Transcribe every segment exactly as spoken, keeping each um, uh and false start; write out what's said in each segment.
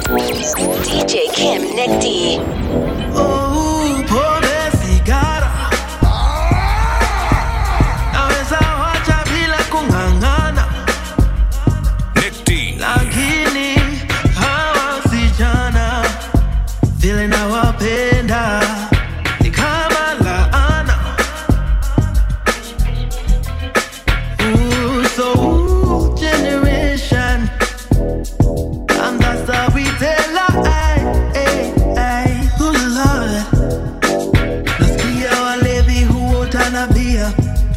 D J Kim Nick D. Oh, pole sigara. Naweza wacha bila kung'ang'ana. Nick D. Lakini hawa sijana vile nawapenda ni kama laana. Ooh, so ooh, generation. And that's how we tell her, ay, ay, ay. Ooh, Lord. Nasikia walevi huotana bia,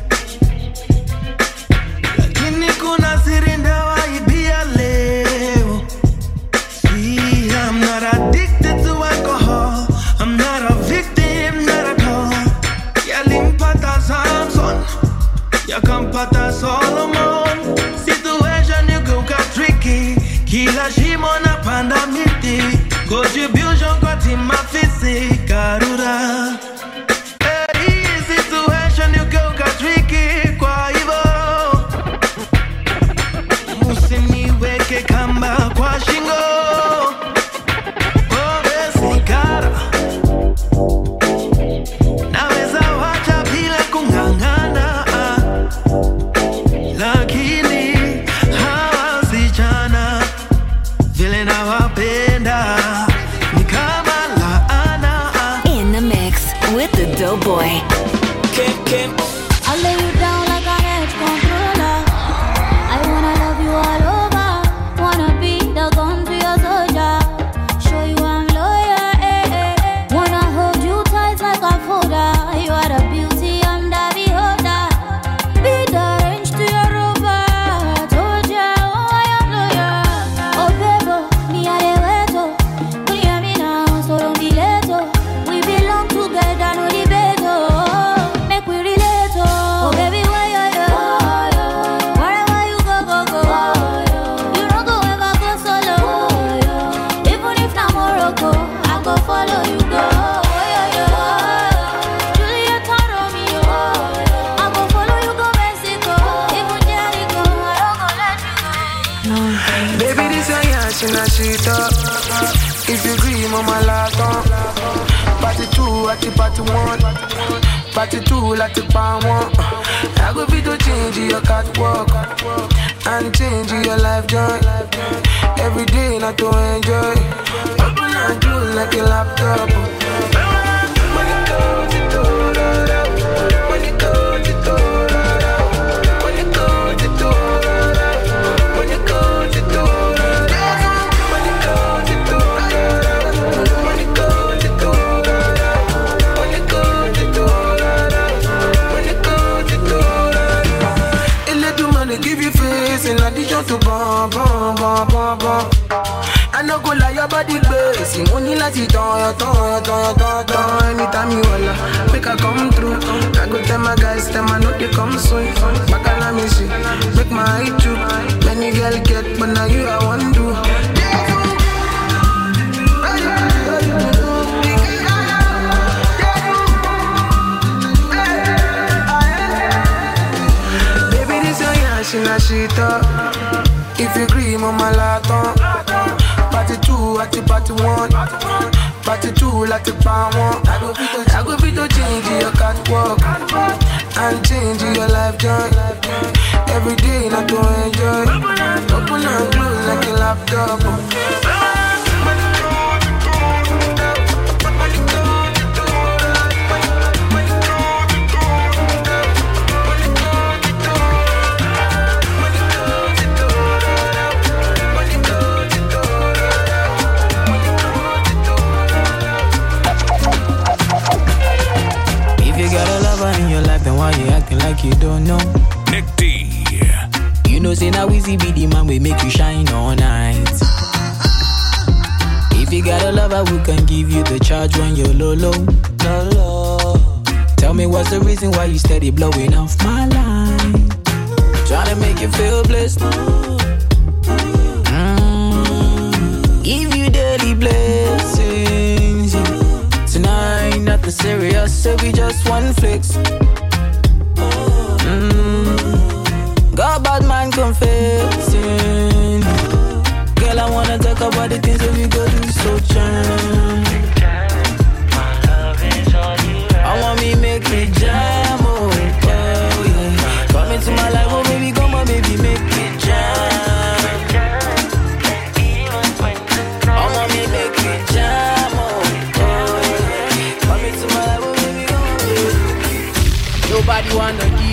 lakini kuna siri ndawaibia leo. See, I'm not addicted to alcohol. I'm not a victim, not at all. Yalimpata Samson, yakampata Solomon. Situation you go got tricky. Kila shimo na panda miti. Contribution kwa tima fisi karura. Hey, situation you go got tricky. Kwa hivo musiniweke kamba kwa shingo. Pombe sigara naweza wacha bila kung'ang'ana, lakini hawa sichana vile nawapenda ni kama laana. In the mix with the Doughboy. Kim, Kim. I'll lay you down like an edge controller. I wanna love you all over. Wanna be the gun to your soldier. Show you I'm loyal, eh, eh, eh. Wanna hold you tight like a folder. You are the beauty, I'm the beholder. Be the range to your rover. Told ya, oh, I am loyal. Oh, baby, me a de weto. We are me now, so don't be late, oh. We belong together, no debate, oh. Make we relate, oh. Oh, baby, where you, you? Wherever you go, go, go. You don't go ever go solo. Even if not Morocco, I go follow you, go. Juliet and Romeo, I go follow you, go Mexico. Even Jericho, I don't go let you go. Baby, this your yash in a sheet up. If you agree, mama, lock on. Party two, at the party one. Party two, like the palm one. I go be to change your catwalk and change your life joy. Every day, not to enjoy. Open and close like a laptop. When it goes, it goes, when it goes, it goes, when it goes, it goes, when it goes, it goes, when it goes, it goes, when it goes, it goes, when it goes, it goes, when it goes, it goes. It let the money give you face in addition to bomb, bomb, bomb, bomb, bomb. I no go lie, your body crazy. Money like it on, on, on, on, on. Anytime you wanna make I come through, I go tell my guys, tell my know they come soon. Back on me see, make my eye too. Many girl get, but now you I want to. Baby, this your yash in a sheet up. If you agree, mama, lock on. Party two, at the party one. Party two, like the palm one. I go be to, I go be to change your catwalk and change your life joy. Every day, not to enjoy. Open and close like a laptop. Then why you acting like you don't know? Nick D. You know say now easy be the man we make you shine all night. If you got a lover who can give you the charge when you're low low, low low. Tell me what's the reason why you steady blowing off my line? Trying to make you feel blessed. Mm. Give you daily blessings. Tonight nothing serious, so we just one flex. Mm. Got bad man confessing. Girl, I wanna talk about the things that we go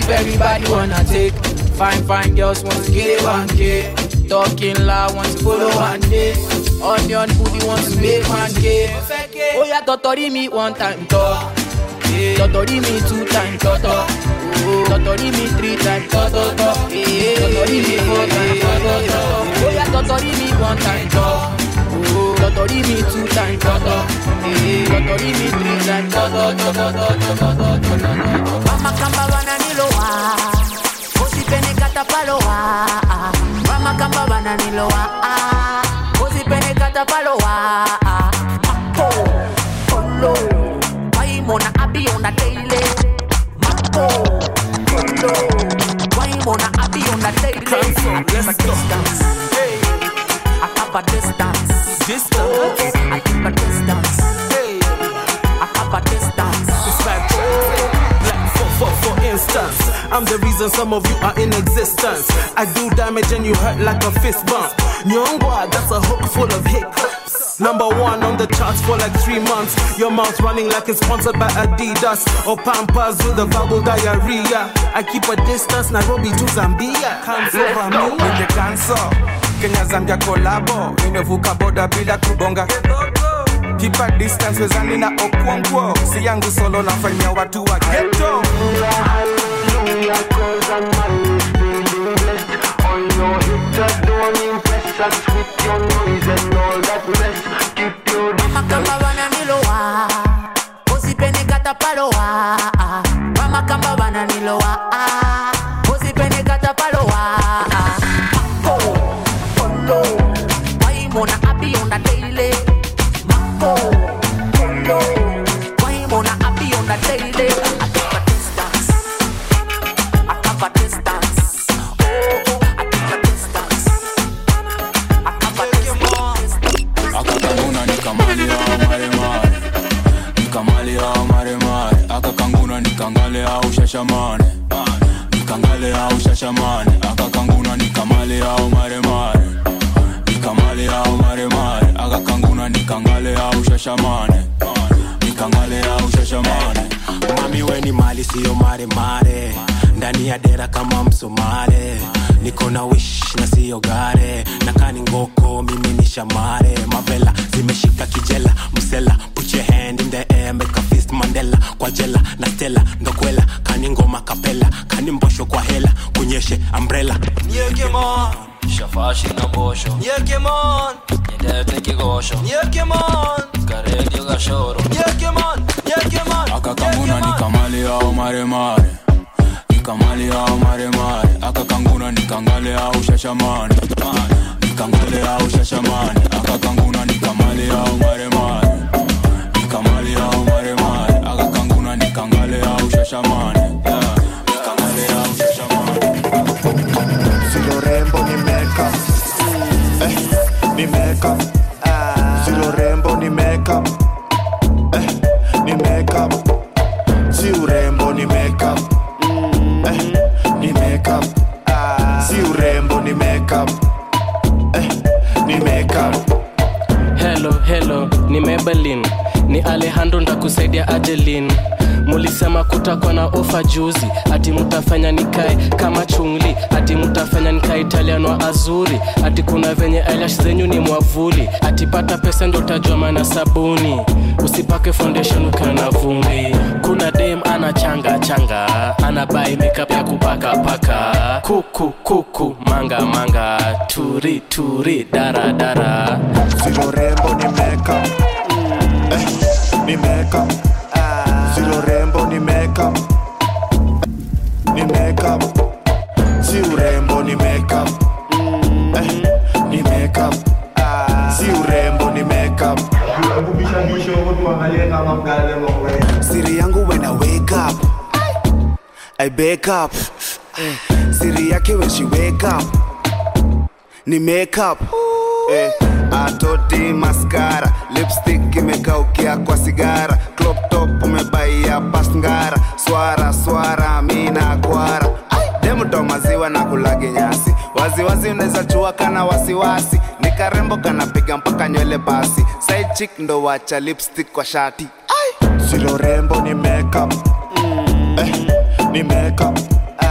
if everybody wanna take. Fine, fine girls want to get one K. Talking loud want to follow one day. Onion booty wants to make one K. Oh yeah, totori me one time, talk. Totori me two times, toto. Totori me three times, toto. Totori me four times, toto. Oh yeah, totori me one time, talk. Totori me two times, toto. Totori me three times, toto. Mama kamba wana niloa, kosi pene kata paloa. Mama kamba wana niloa, kosi pene kata paloa. Mako, polo, why mona abi on a daily? Mako, polo, why mona abi on a daily? I keep a distance, I keep a distance, distance. I keep a distance, I keep a distance. For, for instance, I'm the reason some of you are in existence. I do damage and you hurt like a fist bump. Nyongwa, that's a hook full of hiccups. Number one on the charts for like three months. Your mouth running like it's sponsored by Adidas or Pampers with a verbal diarrhea. I keep a distance, Nairobi to Zambia. Can't over me. With the cancer, Kenya Zambia collabo. Nimevuka boda bila kubonga. Keep a distance wezani na okuonguo. Si yangu solo nafanya watu wa ghetto. Hallelujah, cause I'm feeling blessed. All your hitters don't impress us with your noise and all that mess. Keep your distance. Mama kamba wana niloa, kosi pene kata paloa. Mama kamba wana niloa, kosi pene kata paloa. Mako, polo, why mona abi on a daily? Mako, polo, why mona abi on a daily? I keep a distance, I keep a distance. Oh, I keep a distance, I keep a distance. Akakanguna nikamali au mare mare, nikamali au mare mare. Akakanguna nikangale au shashamane, nikangale au shashamane. Akakanguna nikamali au mare mare, nikamali au mare mare. Akakanguna nikangale au shashamane, nikangale au shashamane. Mami weni mali siyo mare mare, ndani ya dera kama msomare. Niko na wish na siyo gare, nakani ngoko mimi ni shamare. Mavela zimeshika kijela, msela put your hand in the air, make a fist Mandela. Kwa jela na stella, ndokwela, kani ngoma kapela. Kani mbosho kwa hela, kunyeshe umbrella. Nyeke man, shafashi na bosho. Nyeke man, nyedete kigosho. Nyeke man, karedio gashoro. Nyeke man, nyeke man. Akakanguna nikamali au mare mare, nikamali au mare mare. Akakanguna nikangale au shashamane, nikangale au shashamane. Akakanguna nikamali au mare mare, nikamali au mare mare. Akakanguna nikangale au shashamane, nikangale au shashamane. Silo rembo ni makeup, eh, ni makeup. Silo rembo ni makeup, eh, ni makeup. Si urembo ni makeup, eh, ni makeup. Si urembo ni makeup, eh, ni makeup. Hello, hello, ni Maybelline, ni Alejandro ndakusaidia Adeline. Mulisema kutakuwa na ofa juzi, ati mutafanya nikae kama chungli, ati mutafanya nikae Italiano wa azuri, ati kuna venye eyelash zenyu ni mwavuli, ati pata pesa ndo utajua maana sabuni, usipake foundation ukana vumbi. Kuna dem ana changa changa, ana buy makeup ya kupaka paka, kuku kuku manga manga, turi turi dara dara. Silo rembo ni makeup, eh, ni makeup. Silo rembo ni makeup, ni makeup. Si urembo ni makeup, eh, ni makeup. Si urembo ni makeup. Siri yangu when I wake up, I wake up. Siri yake when she wake up, ni makeup. Eh, atoti mascara, lipstick imekaukia kwa sigara, crop top umebaia pasngara, swara swara mina kwara. Demu to maziwa na kulage nyasi, wazi wazi unaweza chua kana wasiwasi, nikarembo kanapiga mpaka nywele basi, side chick ndo wacha lipstick kwa shati. Silo rembo ni makeup, eh, ni makeup.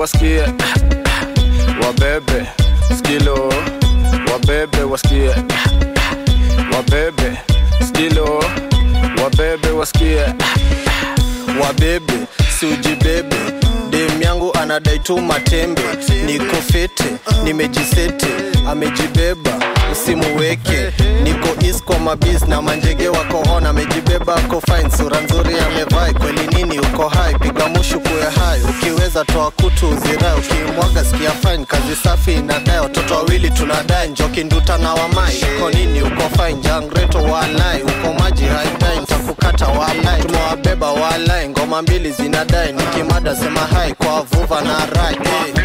wasikie, wabebe skilo, wabebe wasikie, wabebe skilo, wabebe wasikie, wabebe si ujibebe. Dem yangu anadai tu matembe, niko fete, nimejisete, amejibeba usimuweke. Niko east kwa mabiz na manjege wako hona, amejibeba ako fine, sura nzuri amevai. Kweli nini uko high, piga mushu kuwe high. Ukiweza toa kutu uzirai, ukimwaga sikia fine. Kazi safi inadai, watoto wawili tunadai. Njoki nduta na wamai, uko nini uko fine. Jangreto walai, uko maji haidai. Nitakukata walai, tumewabeba walai. Ngoma mbili zinadai, nikimada sema hai kwa vuva na rai. Hey.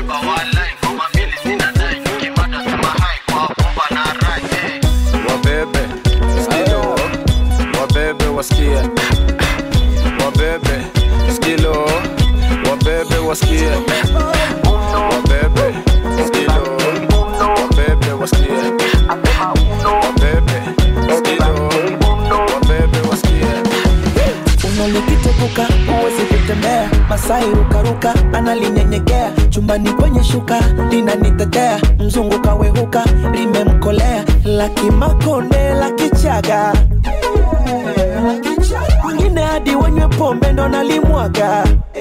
Wabebe skilo, wabebe wasikie, wabebe skilo, wabebe wasikie, wabebe skilo, wabebe wasikie, wabebe skilo, wabebe wasikie. Unalikitepuka, uwezi kutembea. Masai ruka ruka, analinyenyekea. Chumbani kwenye shuka, linanitetea. Mzungu kawehuka, limemkolea. Laki makonde, laki chaga. Mwingine hadi wenye pombe ndo nalimwaga.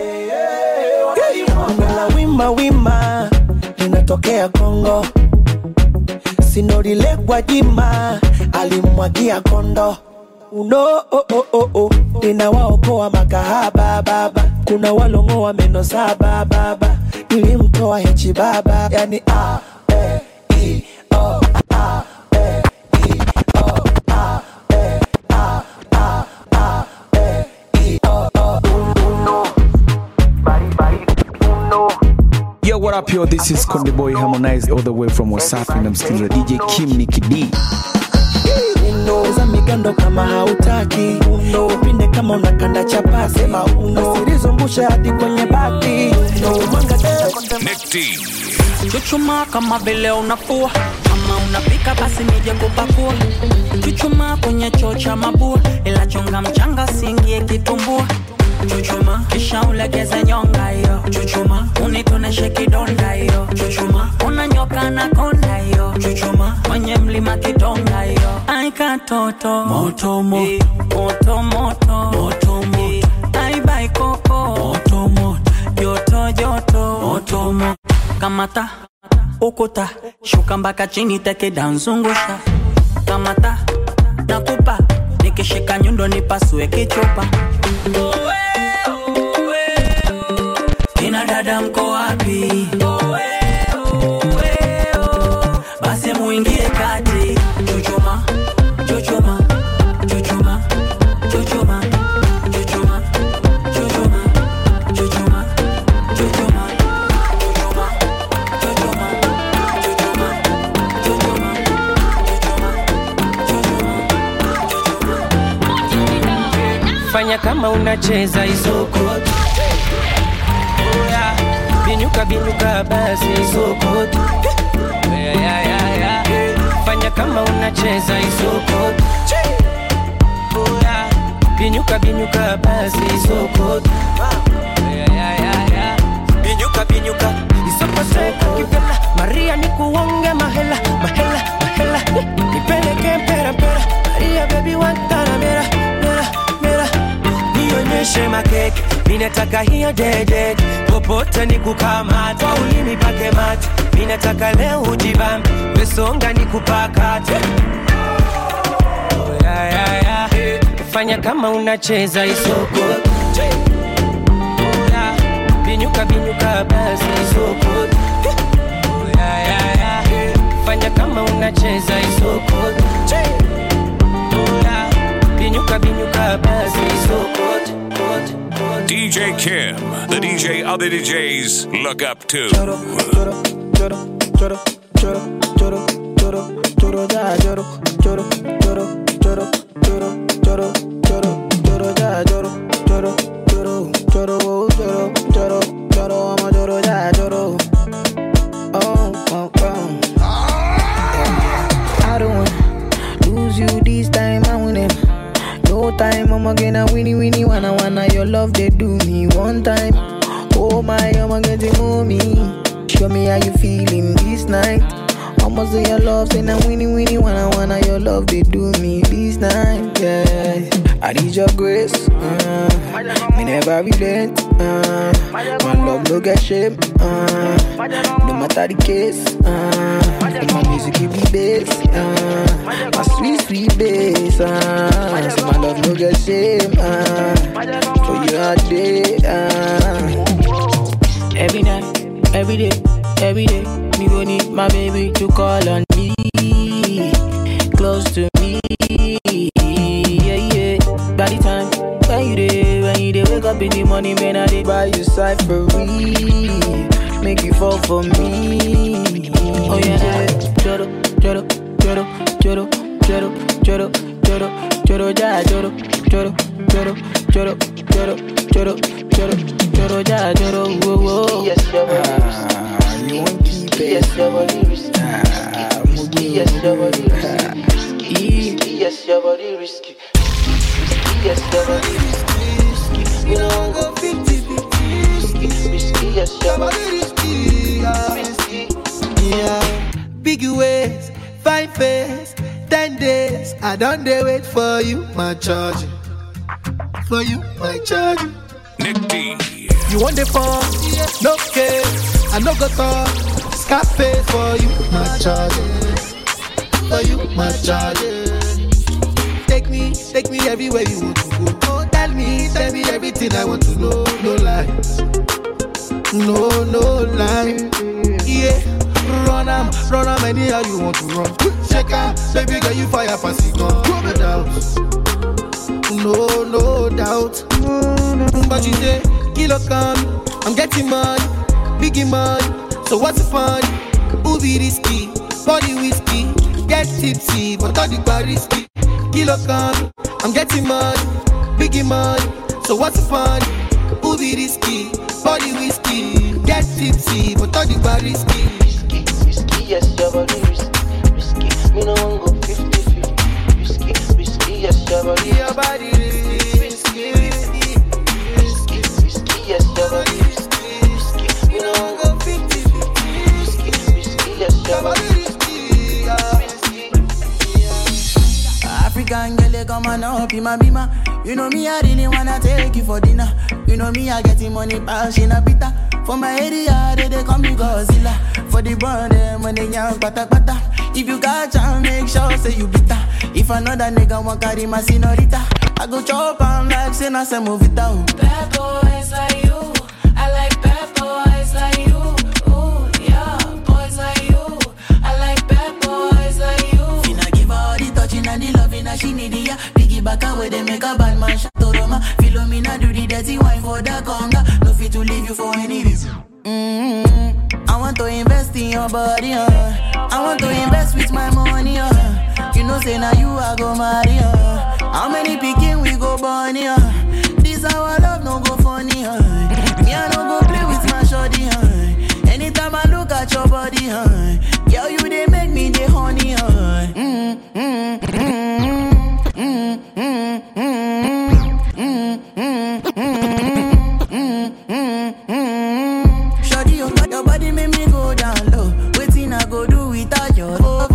Mwela wima wima, linatokea Kongo. Sinorile kwa jima, alimwagia kondo. Uno oh oh oh oh, nina waokoa makahaba baba. Kuna walongoa meno saba baba. Nilimtoa hechi baba. Yani ah eh i oh ah eh i oh ah eh ah ah ah eh i oh oh. Uno bari bari uno. Yo, what up, yo? This is Konde Boy Harmonize all the way from Wasafi, and I'm still the D J Kim Nicky D. Eza migando kama hautaki uno, upinde kama unakanda chapasi sema uno, usirizungushe hadi kwenye bati uno, mwanga Nick D. Chuchuma kama vile unafua, kama unapika basi nije kupakua. Chuchuma kwenye choo cha mabua, ila chonga mchanga singie kitumbua. Chuchuma kisha ulegeze nyonga yo. Chuchuma unitoneshe kidonda yo. Chuchuma unanyoka na konda yo. Chuchuma kwenye mlima kidonga yo. Aika toto moto moto, moto moto, moto moto. Ai bai koko moto moto, joto joto moto moto. Kamata ukuta, shuka mpaka chini teke danzungusha. Kamata nakupa, nikishika nyundo nipasue kichupa. Kina dada mko wapi? Basi muingie kati. Chuchuma, chuchuma, chuchuma, chuchuma, chuchuma, chuchuma, chuchuma, chuchuma, chuchuma, chuchuma, chuchuma, chuchuma, chuchuma. Fanya kama unacheza isoko. Binyuka binyuka basi isoko. Yeah, yeah, yeah, yeah. Fanya kama unacheza isoko. Binyuka binyuka basi isoko. Yeah, yeah, yeah, yeah. Binyuka binyuka isoko seka kipela. Maria nikuonge mahela, mahela, mahela. Nipeleke mpera mpera. Maria baby wantana mera, mera, mera. Nionyeshe makeke, minataka hiyo dede. Popote nikukamata, ulimi pake mate. Minataka leo ujibambe, wesonga nikupakate. Oh, yeah, yeah, yeah. Fanya kama unacheza isoko. Oh, yeah. Binyuka binyuka basi isoko. Oh, yeah, yeah, yeah. Fanya kama unacheza isoko. Oh, yeah. Binyuka binyuka basi isoko. D J Kim, the D J other D Js look up to. Choro, choro, choro, choro, choro, choro, choro, choro, ja, choro, choro, choro, choro, choro, choro, choro, choro, ja, choro, choro, choro, choro, choro, choro, choro, ama choro, ja, choro. Oh, oh, oh. I don't wanna lose you this time, I win it. No time, I'm gonna winnie winnie wanna wanna your love they do me one time. Oh my, I'm I get to move me. Show me how you feeling this night. Almost say your love, say now winnie winnie wanna wanna your love they do me this night, yeah. I need your grace, uh, me never relent, uh, my love no get shame, uh, no matter the case, uh, my music give me bass, uh, my sweet sweet bass, uh, so my love no get shame, uh, for you all day, uh. Every night, every day, every day, me go need my baby to call on me, close to me, yeah, yeah. By the time, when you dey, when you dey wake up in the morning, man, I dey buy you side for me, make you fall for me. Oh yeah, choro, choro, choro, choro, choro, choro, choro, choro, ja, choro, choro, choro, choro, choro, choro, choro, choro, ja, choro, whoa, whoa. Yes, your body, you won't keep it. Yes, your body, risky. Yes, your body, risky. Yes, your body, risky. Yes, your body, risky. You know I'm go fifty fifty. Risky, risky. Yes, your body, risky. Risky. Yeah, big ways, fine face, ten days. I don't dare wait for you, my charge. For you, my charge. Nick D. You want the phone? No case. I no go talk. Scarface for you, my charge. For you, my charge. Take me, take me everywhere you want to go. Oh, tell me, tell me everything I want to know. No lies. No, no lies. Yeah. Run am, run am anyhow you want to run. Check out, baby girl you fire pass it gun. No doubt, no, no doubt. But you say, kilo come, I'm getting money, biggie money. So what's the fun? Who be risky? Body whiskey, get tipsy, but all the bar risky. Kilo come, I'm getting money, biggie money. So what's the fun? Who be risky? Body whiskey, get tipsy, but all the bar risky. Yes, your body risky, risky. Me no one go fifty fifty. Risky, risky. Yes, your body, your body risky, risky, risky, risky, risky. Yes, your body risky, risky. Me no one go fifty fifty. Risky, risky. Yes, your body risky, risky. African girl, come on up in my bima. You know me, I really wanna take you for dinner. You know me, I getting money, pass in a pita. For my area, they, they call me Godzilla. For the burn them when they young pata pata. If you got chance, make sure say you bitter. If another nigga want carry my senorita, I go chop and like say na se move it out. Bad boys like you, I like bad boys like you. Ooh yeah, boys like you, I like bad boys like you. Finna give her all the touching and the loving that she need ya. Piggy back away they make a bad man shut to Roma. Philomena do the dirty wine for the conga. No fit to leave you for any reason. Mm-hmm. I want to invest in your body, uh. I want to invest with my money, uh. You know, say now you I go marry, uh. How many picking we go born, uh. This our love no go funny, uh. Me I no go play with my shorty, uh. Anytime I look at your body, uh. Girl, you they make me the honey, uh. Mm-hmm. Mm-hmm. Mm-hmm. Mm-hmm. Mm-hmm. Mm-hmm. Shorty, your, your body make me go down low. Waiting I go do without your love.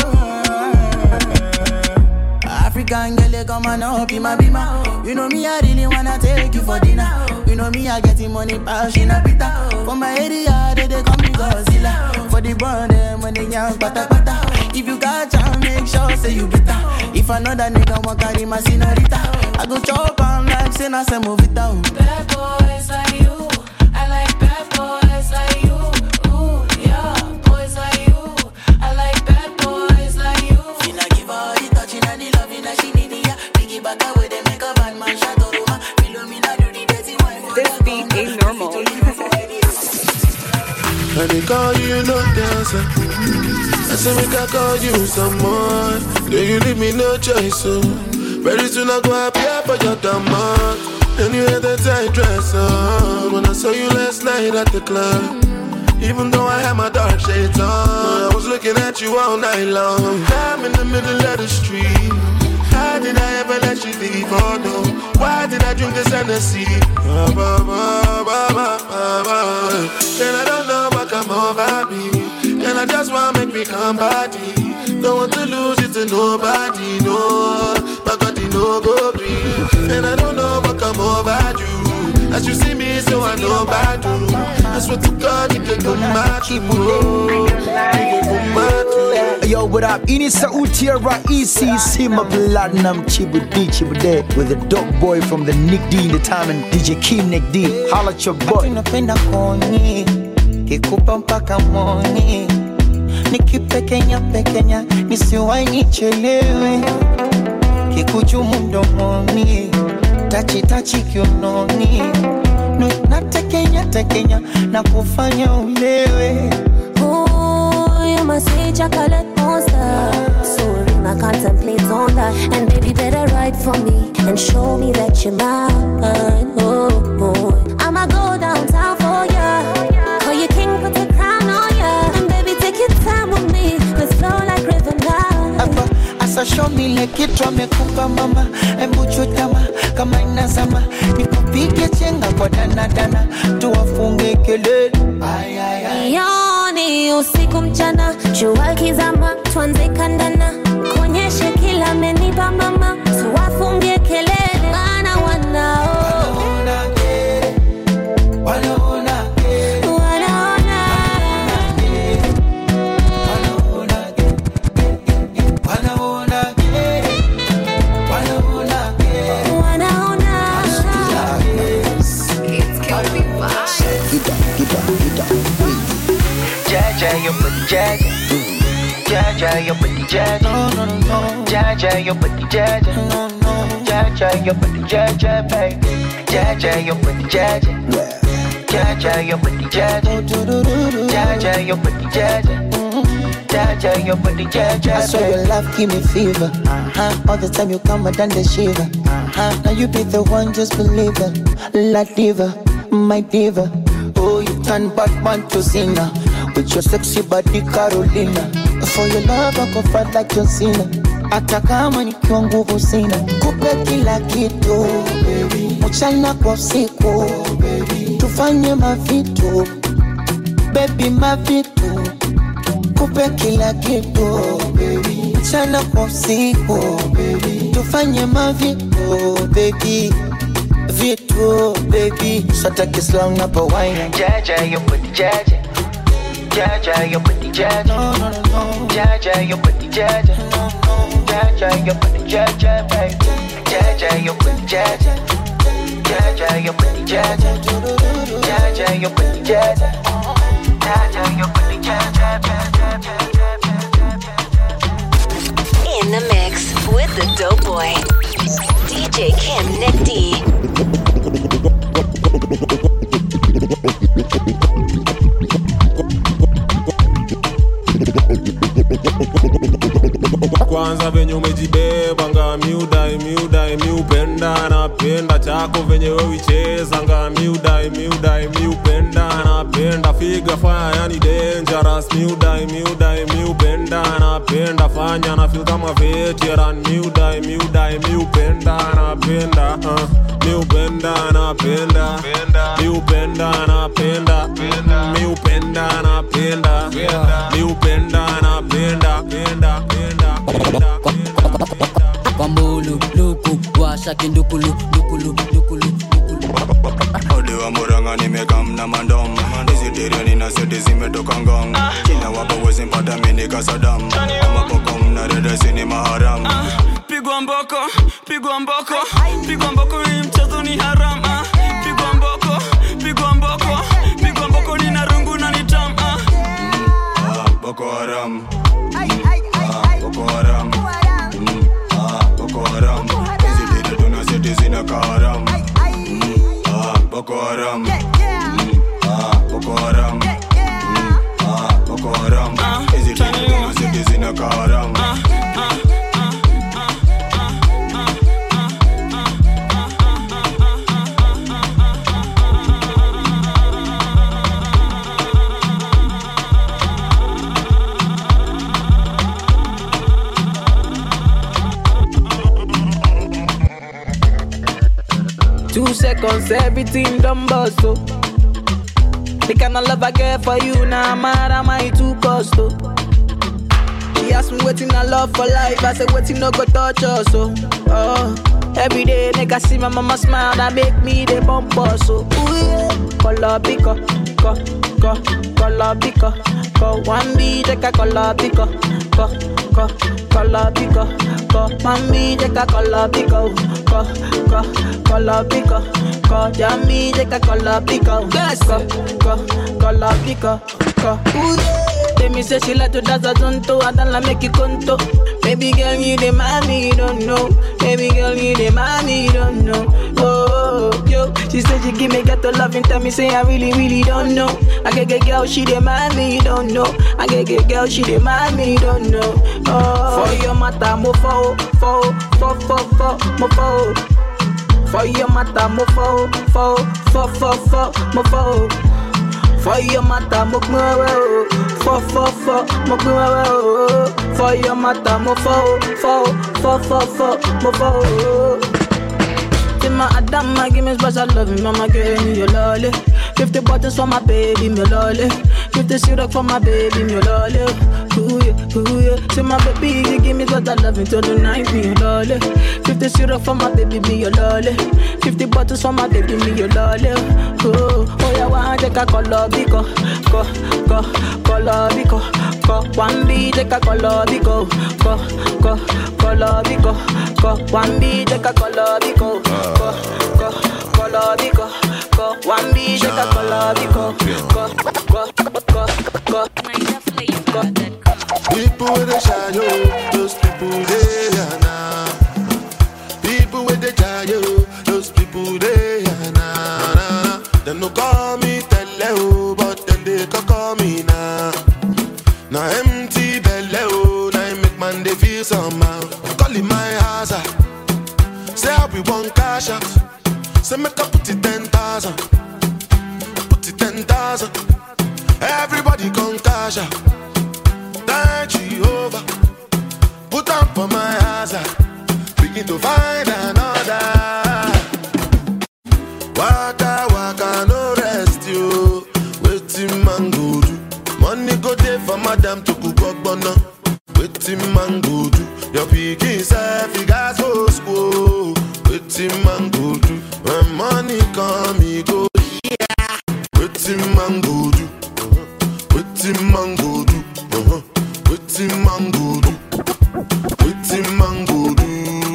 African girl, come on up in my bima. You know me, I really wanna take you for dinner. You know me, I getting money, pass in a pita. For my area, they, they call me Godzilla. For the burn them when they young pata pata. If you got chance, make sure say you bitter. If another nigga want carry my senorita, I go chop and like say na se move it out. Bad boys like you, I like bad boys like you. Ooh yeah, boys like you, I like bad boys like you. Finna give her all the touching and the loving that she need ya. Piggy back away they make a bad man shut to Roma. Philomena do the dirty wine for this beat ain't normal. I they call you no dancer. I say make I call you some more. Then you leave me no choice, so very soon I go appear for your demand. And you had that tight dress on when I saw you last night at the club. Even though I had my dark shades on, I was looking at you all night long. I'm in the middle of the street, Why did I ever let you leave? Oh no. Why did I drink this Hennessy? Ba, ba, ba, ba, ba, ba, ba. And I don't know what come over me. And I just wanna make me come body. Don't want to lose it to nobody, no. But God, you know, go breathe. And I don't know what come over you. As you see me, so I know about you. I swear to God, you can go mad to you. can go mad to Yo, what up? Ini sauti ya Raisi Sima Platinum Chibudi Chibude with the dope boy from the Nick D in the time and D J Kim Nick D. Holla at your boy. Tunapenda koni kikupa mpaka moni nikipekenya pekenya nisiwai nichelewe kikuchumu mdomoni tachi tachi kiunoni natekenya tekenya na kufanya ulewe. Ooh, you must say chocolate monster. So I contemplate on that. And baby better write for me and show me that you're mine. Oh, oh. I'ma go downtown for ya. Call you king, put the crown on ya. And baby take your time with me. Let's flow like river now. Apa, asa show me like kitu amekupa mama. Embu chutama kama inazama. Nikupige chenga kwa dana dana. Tuwafunge kelele. Ay ay ay. Yoni usiku mchana. Jua kizama tuanze kandana. Konyeshe kila amenipa mama. Tuwafunge kelele. Wana wanao. Wanaona Jaja, your body jaja. Jaja, your body jaja. Jaja, your body jaja. Jaja, your body jaja, baby. Jaja, your body jaja. Jaja, your body jaja. Jaja, your body jaja. Jaja, your body jaja. I saw your love give me fever. Uh-huh. All the time you come and then the shiver. Uh-huh. Now you be the one, just believe it. La diva, my diva. Oh, you turn Batman to Cena with your sexy body Carolina. For your love I go fight like John Cena. Hata kama nikiwa nguvu sina. Kupe kila kitu mchana kwa usiku. Tufanye mavitu baby, mavitu. Kupe kila kitu mchana kwa usiku. Tufanye mavitu baby, vitu baby. Sota kislang na pa wine. Jaja, your body jaja. Jaja, your body jaja. Jaja, your body jaja. Jaja, your body jaja, baby. Jaja, your body jaja. Jaja, your body jaja. Jaja, your body jaja. Jaja, your body jaja. In the mix with the dope boy, D J Kim Nick D. Kwanza venye umejibeba nga miudai miudai miupenda napenda chako venye wewe ucheza nga miudai miudai miupenda napenda figa fire yani dangerous miudai miudai miupenda napenda fanya na feel kama veteran miudai miudai miupenda napenda uh, miupenda napenda miupenda napenda miupenda napenda miupenda napenda penda penda Kwambulu, luku, washa kindukulu, dukulu, dukulu, dukulu. Odewa muranga nimekam na mandom. Hizi tirani na seti zimetoka ngong. Kina wapa wezi mpata mini kasadam. Ama pokom na redesi ni maharam. Pigwa mboko, pigwa mboko. Pigwa mboko ni mchezo ni haram. Pigwa mboko, pigwa mboko. Pigwa mboko ni narungu na ni tam. Boko haram. Boko haram. Boko haram. Hizi tirani tuna seti zina kaharam. Boko haram. Boko haram. Boko haram. Hizi tirani tuna seti zina kaharam. seconds, everything done bust, oh. The kind of love I get for you, now I'm mad, am I too cost, oh. She asked me waiting I love for life, I said waiting no go touch us, oh. Oh, every day nigga see my mama smile, that make me the bump us, so ooh yeah. Color pico, co, co, color pico, co. One B take a color pico, co, co, color pico, co. One B take a color pico, co, co, color pico, co. Jammy take a color pico, co, co, color pico, co. Ooh yeah. They me say she like to dance a zonto, I don't like make you conto. Baby girl, you the mommy, you don't know. Baby girl, you the mommy, you don't know. Oh, oh, yo, she said she give me get to love and tell me say I really, really don't know. I get get girl, she the mommy, you don't know. I get get girl, she the mommy, you don't know. Oh, for your mata, mo fo, fo, fo, fo, fo, mo fo. For your mata, mo fo, fo, fo, fo, fo, mo fo. For your mata, mo fo, fo, fo, fo, mo fo. For your mata, mo fo, fo, fo, fo, fo, mo fo. Say my Adama, give me special love, mama give me your lolly. Fifty buttons for my baby, me lolly. Fifty syrup for my baby, me lolly. Ooh yeah, ooh yeah. Say my baby, you give me special love until the night, me your lolly. Fifty syrup for my baby, me your lolly. Fifty buttons for my baby, me your lolly. Oh, oh yeah, one take a color bico, go, go, color bico, go. One B take a color bico, go, go, color bico, go. One B take a color bico, go, go, color bico, go. One B take a color bico, go, go, go, go, go. People with the shadow, those people they are now. People with the shadow, those people they are now. Them no call me tele, but then they can call me now. Now empty belly, oh, now make man they feel somehow. Calling my house, say I be one cash out. Say make I put it ten thousand, put it ten thousand. Everybody come cash out. Thank Jehovah, put up for my house. Begin to find another. Waka waka no rest you. Waiting man go do. Money go there for madam to cook up bono. Waiting man go do. Your picking self you guys go school. Waiting man go do. When money come he go yeah. Waiting man go do. Waiting man go do. Uh-huh. Waiting man go do. Waiting man go do.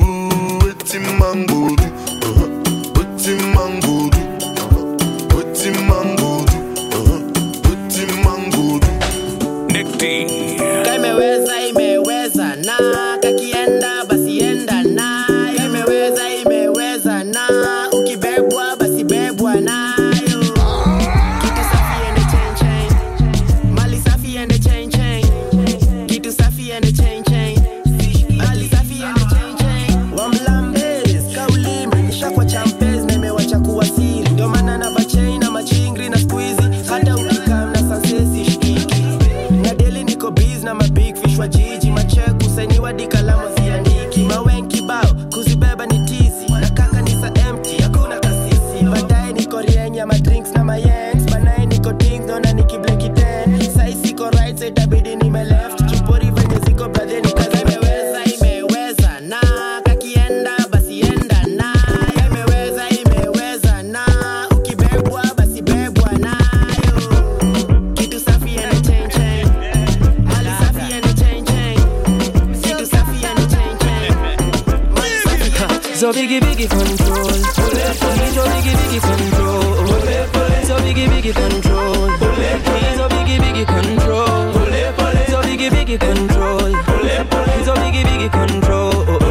Waiting man go do. Uh-huh. Waiting man go do. Uh-huh. Waiting man go do. Uh-huh. Waiting man go do. Nick D. Imeweza, imeweza na kakienda basi enda na. Imeweza, imeweza na ukibebwa basi bebwa nayo. Kitu safi ende chain chain. Mali safi ende chain chain. Kitu safi ende chain chain. Mali safi ende chain chain. Wamlambes kauli manisha kwa champes na imewacha kuwa siri. Ndio maana na bachain na machingri na squeezy. Hata ukikam na sansesi shiki. Na daily niko biz na ma big fish wa jiji. Macheku sainiwa di kalamu ziandiki. Mawenki bao kuzibeba ni tizi. Na kaka nisa empty hakuna kasisi. Baadaye niko rienya ma drinks na ma yanks. Banaye niko dings dona nikibleki ten. Sai siko right side itabidi nime left. Chupori venye ziko brother nikaza imeweza imeweza na kakienda basi enda na. Imeweza imeweza na ukibebwa basi bebwa nayo. Kitu safi ende chain chain. Mali safi ende chain chain. Kitu safi ende chain chain. Mali safi. So biggie biggie control. So biggie biggie control. So biggie biggie control. So biggie biggie control. So biggie biggie control. So biggie biggie control.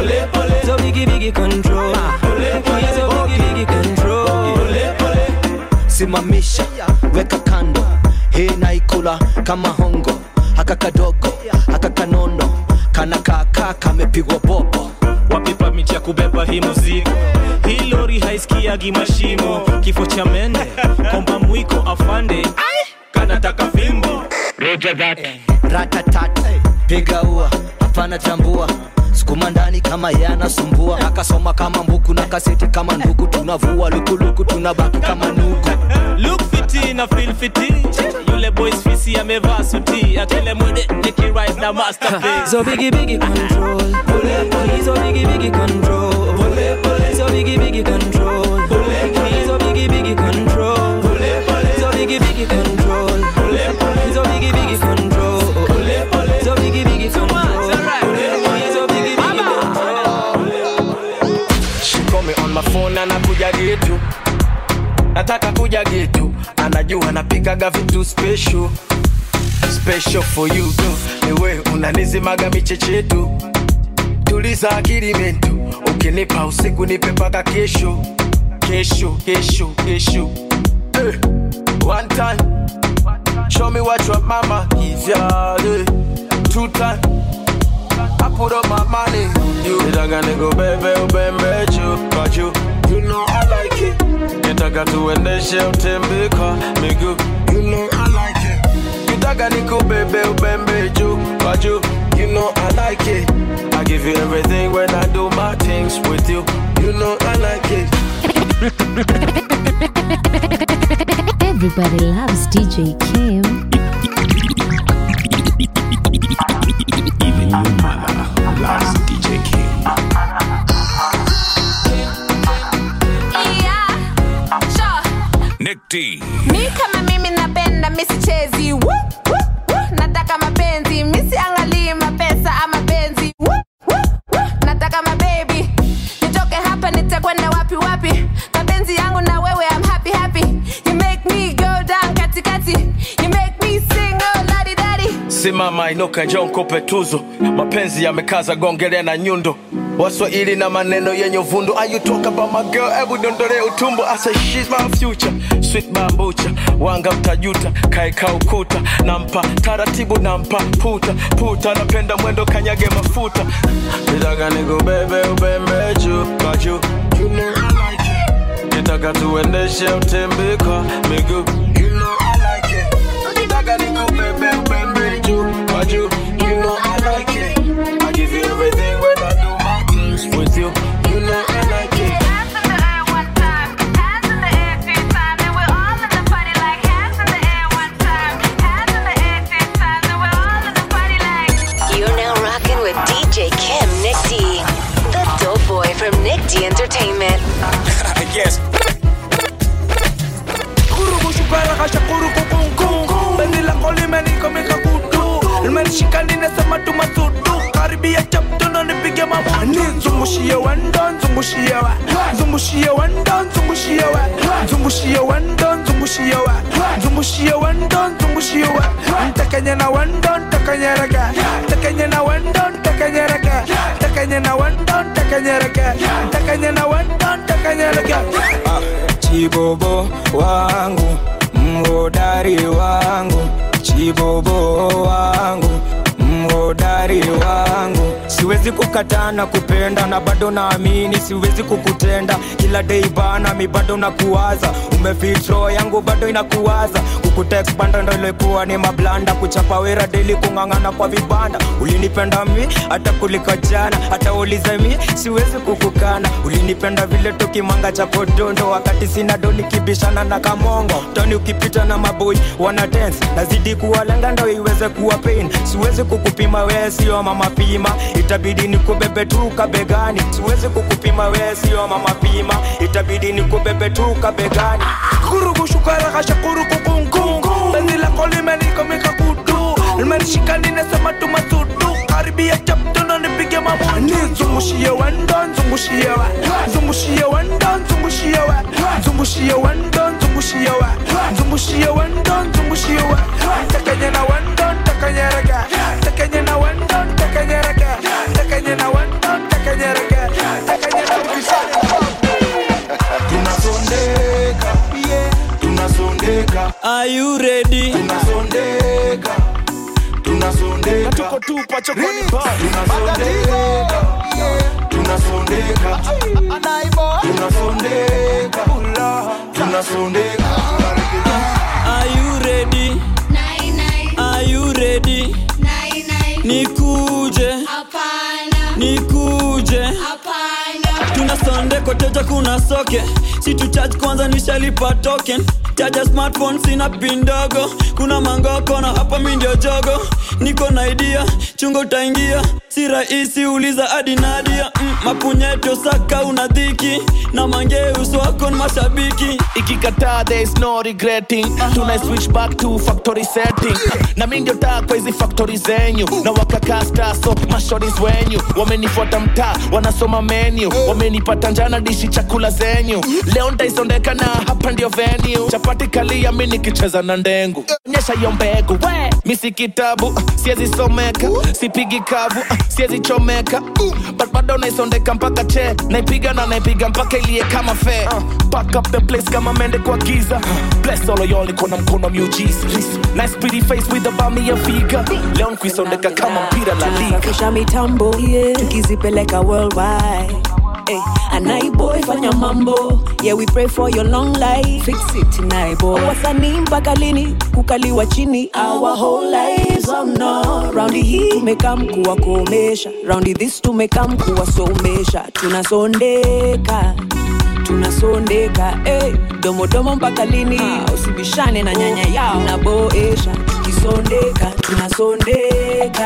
So biggie biggie control. So biggie biggie control. Simamisha, weka kando. Hii naikula kama hongo. Haka kadogo, haka kanono. Kana kaka kamepigwa bobo. Wapi permit ya kubeba hii mzigo? Hii lori haisikiagi mashimo. Kifo cha mende, komba mwiko afande. Kanataka fimbo. Roger that. Ratatat, piga ua, hapana tambua. sukuma ndani kama yana sumbua. Akasoma kama mbuku na kaseti kama nduku. Tunavua luku luku tunabaki kama nuku. Look fiti na feel fiti. Yule boys fisi amevaa suti. Akele mwede Nicky Rise na masterpiece. So biggie biggie control. He's so biggie biggie control. He's so biggie biggie control. He's so biggie biggie control. He's so biggie biggie control. He's so biggie biggie control. He's so biggie biggie control. He's so biggie biggie control. She call me on my phone and nakuja gitu. Nataka kuja gitu. Anajua napikaga vitu special. Special for you do. Niwe unanizimaga michechetu. Tuliza akili mentu. Ukinipa usiku nipe paka kesho. Kesho, kesho, kesho. Hey, one time. Show me what your mama gives ya. Hey, two time. I put up my money. You nitaka niko bebe ubembe chu. But you, you know I like it. Nitaka tuendeshe utembeka miguu. You know I like it. Nitaka niko bebe ubembe chu. But you, you know I like it. I give you everything when I do my things with you. You know I like it. Everybody loves D J Kim. Even your mother loves D J Kim. Yeah, sure. Nick D. Mi kama mimi napenda misi chezi. Woo, woo, woo. Nataka mapenzi, misi angalii mapesa ama benzi. Woo, woo, woo. Nataka mababy. Nitoke hapa nitakwenda wapi wapi. Mapenzi yangu na wewe I'm happy happy. You make me go down katikati. You make me sing oh ladi dadi. Simama inuka njoo nikupe tuzo. Mapenzi yamekaza gongele na nyundo. Waswahili na maneno yenye uvundo. Are you talk about my girl? Ebu dondole utumbo. I say she's my future. Sweet bambucha. Wanga mtajuta. Kaika ukuta. Nampa taratibu nampa puta. Puta napenda mwendo kanyage mafuta. Nitaka niko bebe ubembe chu. But you, you know I like it. Nitaka tuendeshe utembeka miguu. You know I like it. Nitaka niko bebe ubembe chu. But you, you know I like it. I give you everything when I do my things with you. You know I like it. Hands in the air one time. Hands in the air three times. And we're all in the party like hands in the air one time. Hands in the air three times. And we're all in the party like. You're now rocking with D J Kim Nick D, the dope boy from Nick D Entertainment. I guess. Kuru kushukara kasha kuru kukungu. Beni la koli meni komika kudu. Ilmeni shikani nesema tumasudu. Karibia chaptuno nipige mamuni. Zungushie wendon, zungushie wa. Zungushie wendon, zungushie wa. Zungushie wendon, zungushie wa. Zungushie wendon, zungushie wa. Ntakanye na wendon, takanye raka. Takanye na wendon, takanye raka. Takanye na wendon, takanye raka. Takanye na wendon, takanye raka. Chibobo wangu, mhodari wangu. Chibobo wangu, mhodari wangu. Siwezi kukataa na kupenda na bado naamini siwezi kukutenda. Kila day bana mi bado nakuwaza. Umefit roho yangu bado inakuwaza. Kukutext banda ndo ilikuwa ni mablanda. Kuchapa wera daily kungangana kwa vibanda. Ulinipenda mi hata kulika jana. Hata uliza mi siwezi kukukana. Ulinipenda vile tukimanga cha kodondo. Wakati sina doni kibishana na kamongo. Toni ukipita na maboy wana dance. Nazidi kuwalenga ndo iweze kuwa pain. Siwezi kukupima wewe sio mama pima. Itabidi nikubebe tu kabegani. Siwezi kukupima wewe sio mama pima. Itabidi nikubebe tu kabegani. Kuru kushukara kasha kuru kukungu. Beni la koli meni komika kudu. Ilmeni shikani nesema tumasudu. Karibia chaptuno nipige mamuni. Zungushie wendon, zungushie wa. Zungushie wendon, zungushie wa. Zungushie wendon, zungushie wa. Zungushie wendon, zungushie wa. Takanye na wendon, takanye raka. Takanye na wendon, takanye raka. Takanye na wendon, takanye raka. Takanye na wendon. Tunasondeka, yeah. Tunasondeka. Are you ready? Tunasondeka. Tunasondeka. Tuko tupa chokoni bar. Tunasondeka. Tunasondeka. Tunasondeka. Tunasondeka. Are you ready? Are you ready? Nikuje. Nikuje. teja kuna soke. Si tu charge kwanza nishalipa token. Charge smartphone sina pin ndogo. Kuna mangoko na hapa mimi ndio jogo. Niko na idea, chungo utaingia. Si rahisi uliza hadi Nadia. mm, Mapunyeto saka unadhiki. Na mangeuso wako ni mashabiki. Ikikataa there is no regretting. uh-huh. Tuna switch back to factory setting. Na mimi ndio taa kwa hizi factory zenyu. Na wakakasta so mashoris wenyu. Wamenifuata mtaa, wanasoma menu. Wamenipata njana dishi chakula zenyu. Leo nitaisondeka na hapa ndio venue. Chapati kalia mimi nikicheza na ndengu. Nyesha hiyo mbegu, we misi kitabu, siezi someka. Sipigi kavu, siezi chomeka. But bado naisondeka mpaka che. Naipiga na naipiga mpaka ilie kama fe. Back up the place kama mende kwa giza. Bless all of y'all niko na mkono miujiza. Nice pretty face with a bummy ya figa. Leo nkwisondeka kama mpira la liga. Kisha mitambo, yeah. Tukizipeleka worldwide. Hey, anai boy fanya mambo. Yeah, we pray for your long life. Fix it tonight boy. Wasanii mpaka lini kukaliwa chini. Our whole lives oh no. Round hii tumekam kuwa komesha. Round this tumekam kuwa somesha. Tunasondeka Tunasondeka hey. Domo domo mpaka lini. Usibishane na nyanya yao. Naboesha Kisondeka Tunasondeka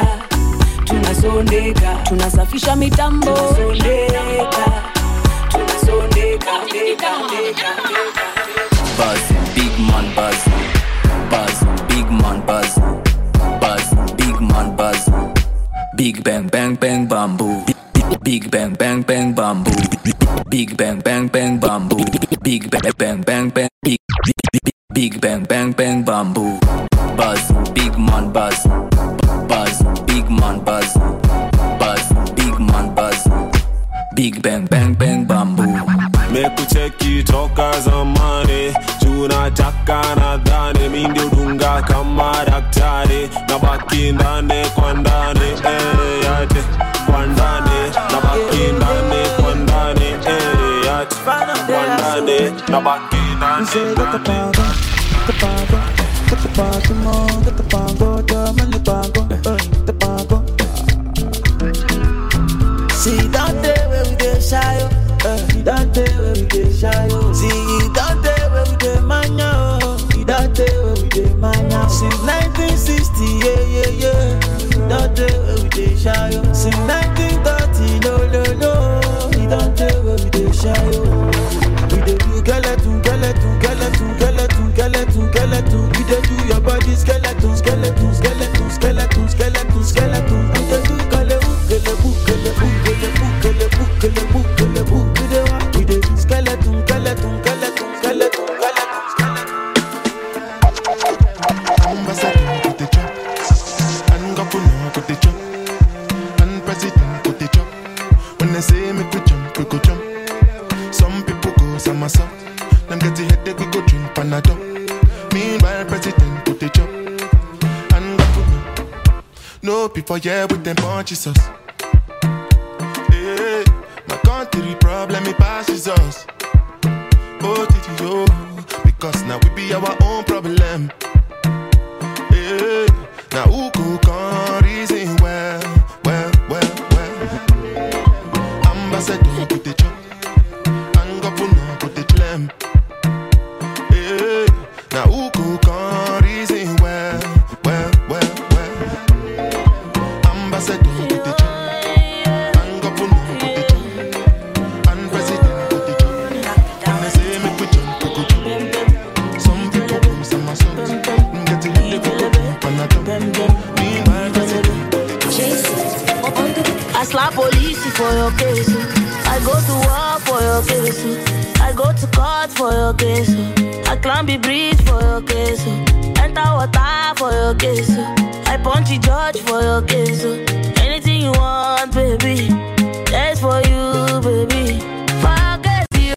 Tunasondeka, tunasafisha mitambo. Tunasondeka, tunasondeka, deka, deka, deka. Buzz, big man buzz. Buzz, big man buzz. Buzz, big man buzz. Big bang bang bang bamboo. Big bang bang bang bamboo. Big bang bang bang bamboo. Big bang bang bang bang. Big big bang bang bang bamboo. Buzz, big man buzz. Buzz, big man buzz. Buzz, big man buzz. Big bang bang bang bamboo. Mekucheki toka zamani. Tunataka nadhani mimi ndio dunga kama daktari. Na baki ndani kwa ndani eh yate kwa ndani. Na baki ndani kwa ndani eh yate kwa ndani. Na baki ndani kwa ndani. Get the party on, get the bongo, drum and the bongo, uh, the bongo. See that day where we get shy, uh, see that day where we get shy, see that day where we get mania, see that day where we get mania. Since nineteen sixty, yeah, yeah, yeah. That day where we get shy, since nineteen thirty, no, no, no. See that day where we get shy, we dey do skeleton, skeleton, skeleton, skeleton, skeleton, skeleton. We dey do your body skeleton, skeleton, skeleton, skeleton, skeleton, skeleton. We dey do kalebu, kalebu, kalebu, kalebu, kalebu, kalebu, kalebu. We dey wa, we dey do skeleton, skeleton, skeleton, skeleton, skeleton. Ambassador put the chop, and governor put the chop, and president put the chop. When they say make we jump, we go jump. Some people go somersault. Them get the headache, we go drink Panadol. Meanwhile, president put the chop, and governor. No people here with them punches us. Hey, my country problem it passes us. Oh, did you? Because now we be our own problem. Hey, now who could come reason well, well, well, well. Ambassador put the chop, and governor put the clam. Hey, now who could come reason well, well, well, well. Ambassador put the chop, and governor put the chop, and president put the chop. When I say make we jump, we go jump. Some people go some assault, get to hit the go jump and I jump. Meanwhile, president put the chop. I slap police for your case. I go to war for your case. I go to court for your case. I climb the bridge for your case. Enter water for your case. I punch the judge for your case. Anything you want, baby, that's for you, baby. Forget you.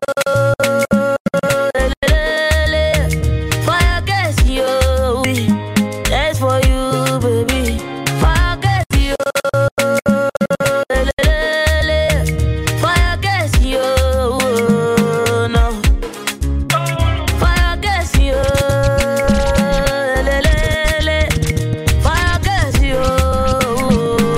Forget you. That's for you, baby. Forget you. Forget you. No. Forget you. Forget you.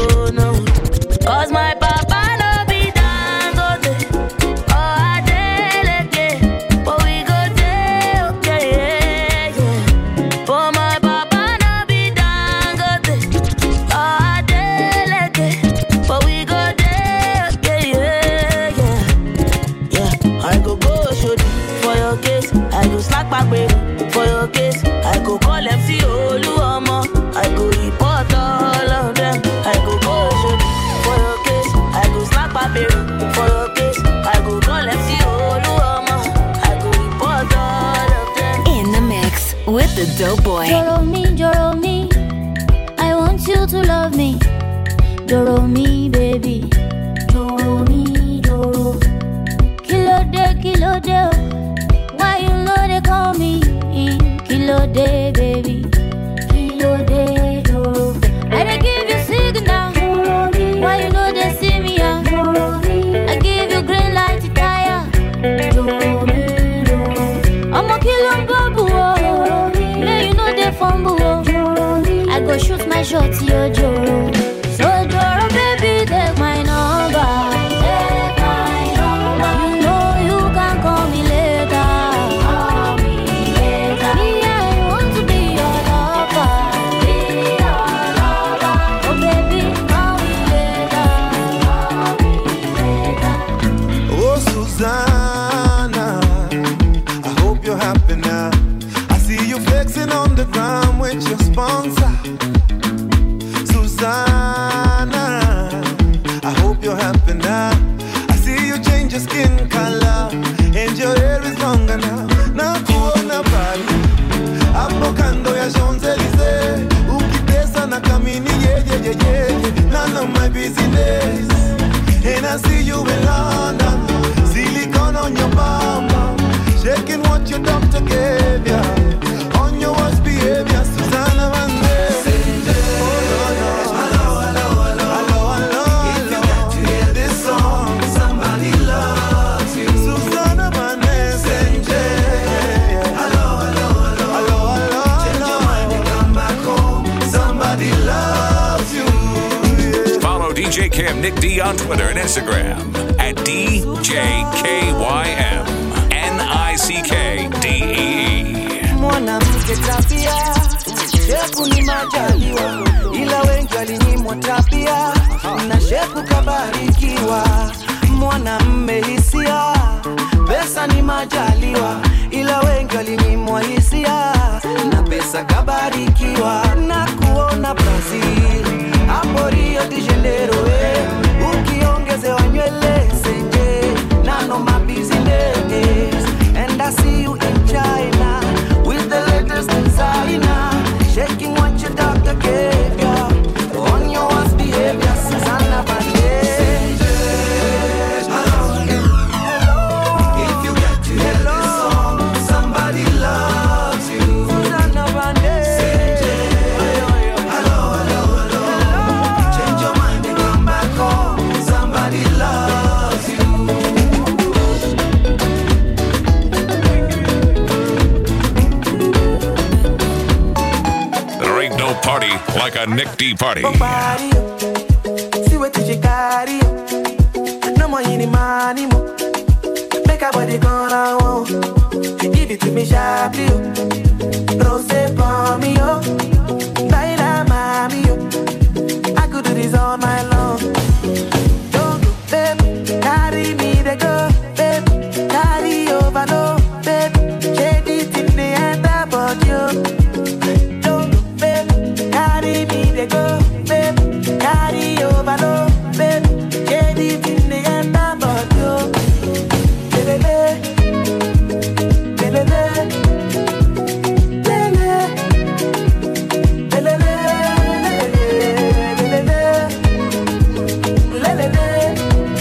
boy. Doro me, Doro me, I want you to love me. Doro me, baby. Doro me, Doro. Kilo de, kilo de. Why you know they call me Kilo de, baby. Kilo de, Doro. I dey give you signal. Why you know they see me? Yeah? I give you green light to tire. Doro me, Doro. I'm a kilo babu. May you know they fumble. I go shoot my shot, yo, Doro. So Doro, baby, take my number. Take my number. You know you can call me later. Call me later. Me, I want to be your lover. Be your lover. Oh baby, call me later. Call me later. Oh Susanna, I hope you're happy now. I see you flexing on the ground with your sponsor. Susanna, I hope you're happy now. I see you change your skin color and your hair is longer now. Na kuona pali hapo kando ya Champs-Elysees, ukitesa na kamini yeah yeah yeah yeah. None of my business. And I see you in London, silicone on your bum, shaking what your doctor gave ya. On your worst behavior, Susanna Van D J Kim Nick D on Twitter and Instagram at D J K Y M N I C K D E E. Mwanamke tabia, shepu ni majaliwa, ila wengi walinyimwa tabia, na shepu kabarikiwa. Mwanamme hisia, pesa ni majaliwa, ila wengi walinyimwa hisia, na pesa kabarikiwa. Na kuona Brazil, hapo Rio de Janeiro, eh, ukiongezewa nywele senje, nano my business. And I see you in China with the latest designer, shaking what your doctor gave ya. On your worst behavior, Susanna Vande. If you get to hear this song, somebody loves you. Susanna Vande. Hello, hello, hello. Change your mind and come back home. Somebody loves you. There ain't no party like a Nick D party. See what you got. No more any money. Make a body gonna want. Give it to me sharply. Rose for me, yo. Baila mami, yo. I could do this all night long. Don't go, babe. Carry me, they go, babe. Carry over, no, babe. Shade it in the end about you. Don't go, babe. Carry me, they go, babe. Carry over, no, babe. Shade it in the end about you. Lelele, lelele, lelele, lelele, lelele, lelele,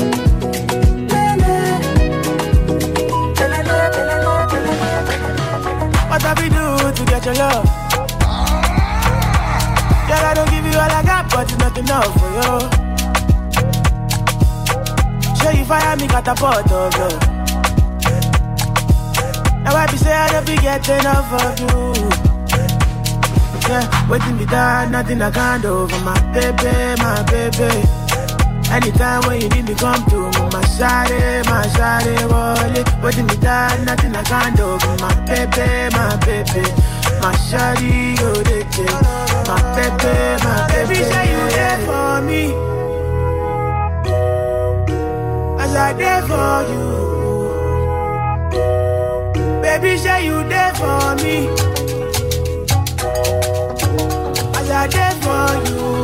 lelele. What have we do to get your love? Girl, I don't give you all I got, but it's not enough for you. Show you fire me, catapult of love. Now I be say I don't be getting enough of you. Yeah, waiting me down, nothing I can't do for my baby, my baby. Anytime when you need me, come to me, my shawty, my shawty, wallet. Waiting me down, nothing I can't do for my baby, my baby. My shawty, go they take. My baby, my baby. Baby, say you there for me. As I there for you. Baby, say you there for me. As I there for you.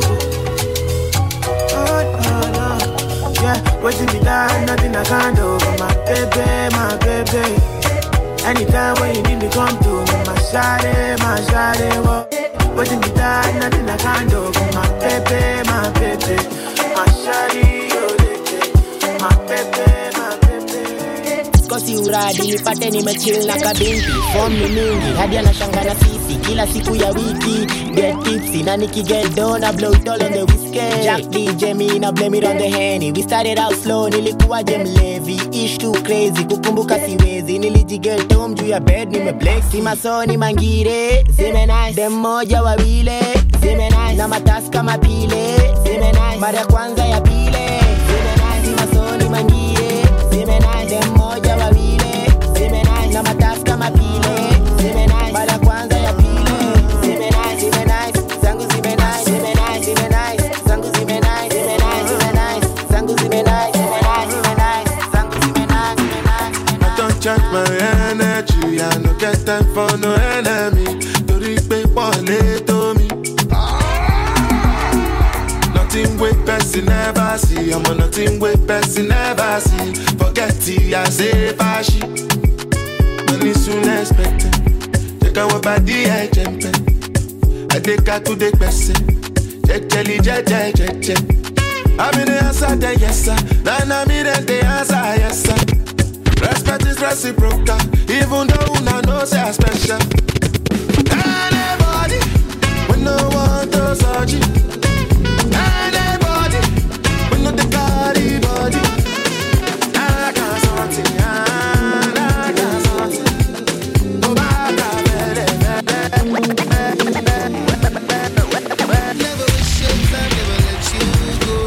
Oh, no, no. Yeah, waiting me down, nothing I can't do for my baby, my baby. Anytime when you need me, come to me. My shawty, my shawty, what? But in the dark, nothing I can do. My pepe, my pepe, my shawty, oh, lady. My pepe, my pepe. Kosi uradi, nipate nimechill na kabinti. Form ni mingi, hadi anashanga na sisi. Kila siku ya wiki, get tipsy. Na niki get down, I blow it all on the whiskey. Jack D J me, na blame it on the Henny. We started out slow, nilikuwa jem levi. Ish too crazy, kukumbuka siwezi. Nilijigel home juu ya bed, nimeblex. Si masoni mangire, zime nice. Dem moja wawile, zime nice. Na matas kama pile, zime nice. Mara kwanza ya pile, zime nice. Si masoni mangire, zime nice. Dem moja wawile, zime nice. Na matas kama pile, zime nice. Mara kwanza ya pile, zime nice, zime nice. Zangu zime nice, zime nice, zime nice. Zangu zime nice, zime nice, zime nice. Zangu zime nice, zime nice, zime nice. Zangu zime nice, zime nice. I don't charge my energy, I no get time for no enemy. Tori pe pole to me. Nothing with person never see. I'm on nothing with person never see. Forget it, I say fashi. Money soon expected. Check out body I jump. I take her to the person. Check jelly, check, check, check, check. I'm in the answer, then yes sir. Then I'm in the answer, yes sir. Respect is reciprocal, even though una know say I special. Anybody, when no one does you. Anybody, when no the body body. I got something, I got something. Oh, I got never wish you time, never let you go.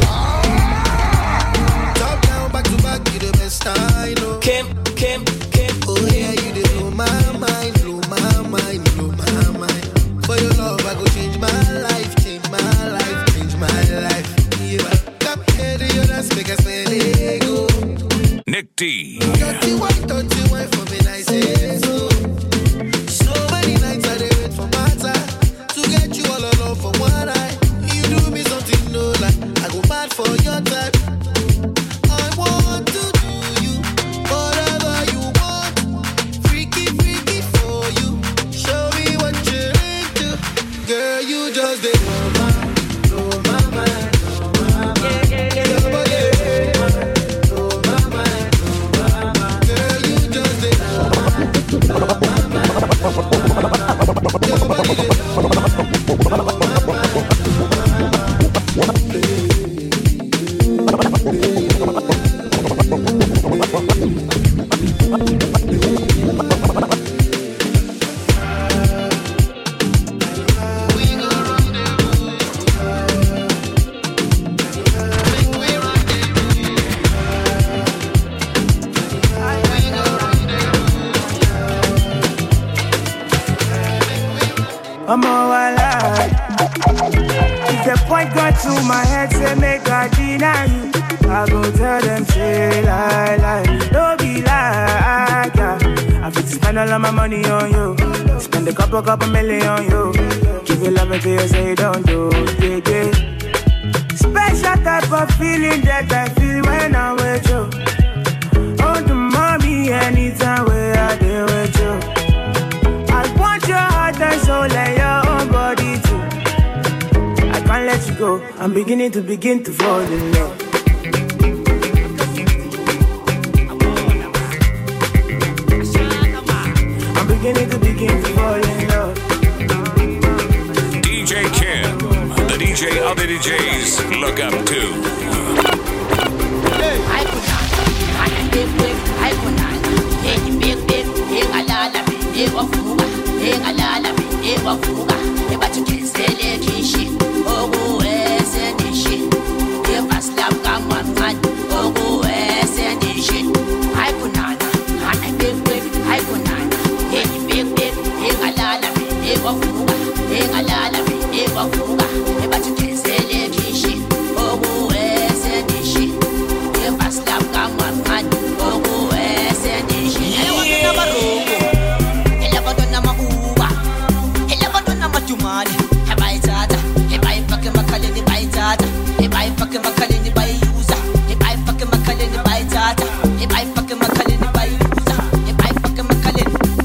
Top down, back to back, you the best I know. Kim, Kim, Kim. Oh yeah, you did blow my mind, blow my mind, blow my mind. For your love, I go change my life, change my life, change my life. Yeah, come here to your dance, make us let go. Nick D. Dirty white, dirty white for me, I say so. So many nights I did wait for my time to get you all alone for one night. You do me something no like I go mad for your type. I want to do you whatever you want. Freaky, freaky for you. Show me what you're into. Girl, you just did blow my mind, blow my mind, blow my mind. Yeah, yeah, yeah, yeah. Blow my mind, blow my mind. Girl, you just did blow my mind, blow my mind. Your body did blow my mind, blow my mind. I'm all alive. If the point got to my head, say make I deny you. I go tell them, say lie, lie. Don't be like, yeah. I fit to spend all of my money on you. Spend a couple, couple million on you. Give you love until you say you don't do, yeah, yeah. Special type of feeling that I feel when I'm with you. Oh, the mommy, anytime where I deal with you. I want your heart and soul and your own body too. I can't let you go. I'm beginning to begin to fall in love. I'm beginning to begin to fall in love. D J Kim, the D J other D Js look up to. I could not, I can big, big, I could not. Hey, big, big, hey, I love me, hey, what fuga, hey, I love me, hey, what fuga. Hey, but you can't say let me shit. Oh, go, eh, send this shit. Hey, I slap, come on, man. Oh, go, eh, send this shit. I could not, I can big, big, I could not. Hey, big, big, hey, I love me, hey, what fuga, hey, I love me, hey, what fuga. Hey, but you can't say let me shit. Oh, go, eh, send this shit. Hey, I slap, come on, man. Oh, go, eh, send this shit. I want to know about Jumani, he buy tata, he buy fucking Makalini buy tata, he buy fucking Makalini buy user, he buy fucking Makalini buy tata, he buy fucking Makalini buy user, he buy fucking Makalini.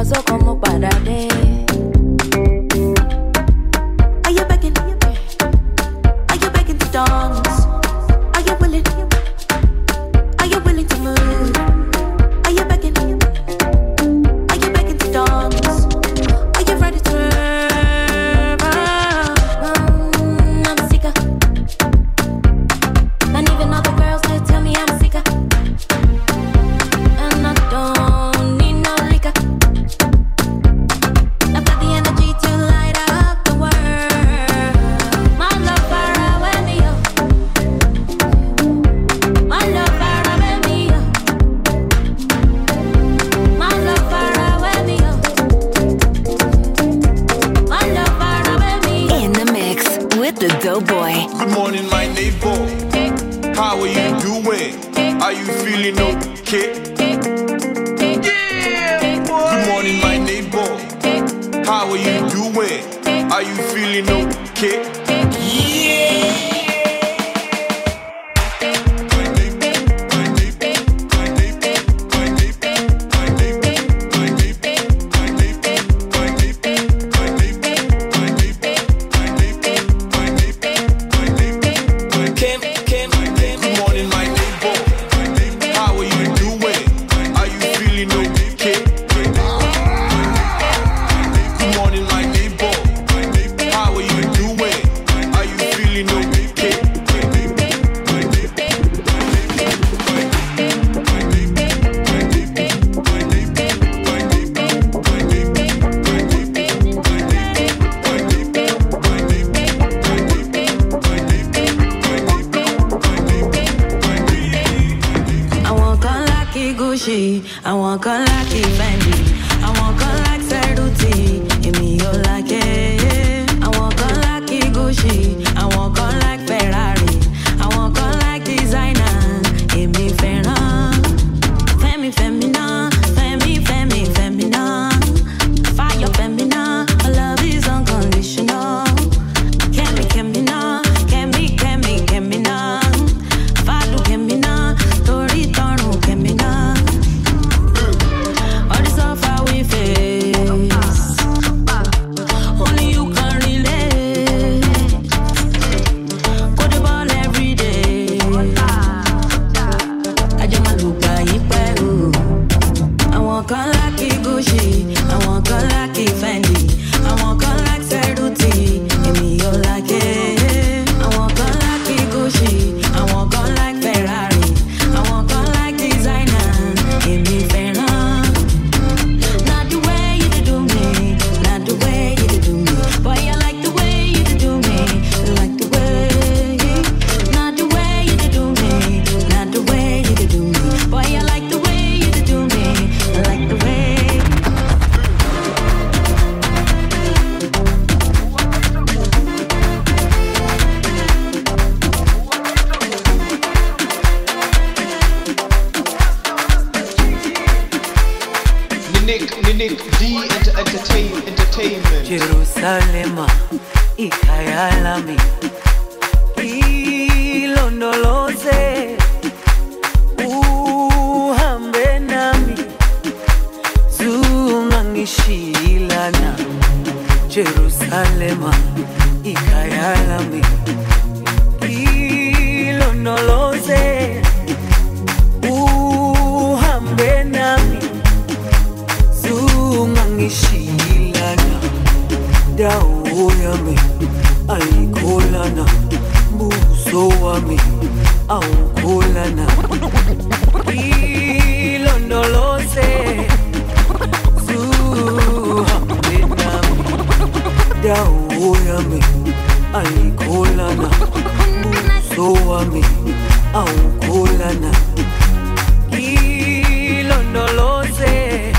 paso como para de. Are you begging? Are you begging to dance? Are you willing? Are you willing to move? Are you begging? Are you begging to dance? Are you ready to move? Mm, I'm sicker. And even other girls, they tell me I'm sicker. And I don't need no liquor. I've got the energy to light up the world. My love fire away me up. My love fire away me up. My love fire away me up. My love fire away me up. In the mix with the Doughboy. Good morning, my neighbor. How are you doing? Are you feeling okay? Yeah. Good morning, my neighbor. How are you doing? Are you feeling okay? Yeah. Kim, Kim, Good morning, my neighbor. How are you doing? Are you feeling okay? Good morning, my neighbor. How are you doing? Are you feeling okay? I walk on like Gucci, I walk on like Fendi, I walk on like Cerruti, give me your like it. I walk on like Gucci, I walk on like Ferrari, I walk on like designer, give me Ferrari. Femi, femina, femi, femi, femina, fire femina, my love is unconditional. Kemi, Kemina, Kemi, Kemi, Kemina, Fadu Kemina, Tori Tonu Kemina. All the suffer we face, only you can relate. Go the ball every day. I just want to look at you. I walk on like Gucci, I walk on like Fendi, I walk on like Cerruti, give me your like it. I walk on like Gucci, I walk on like Ferrari, I walk on like designer, give me Ferrari. Not the way you do me, not the way you do me. Boy, I like the way you do me, I like the way. Not the way you do me, not the way you do me. Boy, I like the way you do me, I like the way. Nick, Nick, D enter, entertain, entertainment. Jerusalema ikayalami ilondoloze uhambe nami zungangishilana. Jerusalema ikayalami ilondoloze uhambe nami zungangishilana. Dawo yami ayikholana, buso wami awukholana. Ilondoloze zuhambe nami. Dawo yami ayikholana, buso wami awukholana. Ilondoloze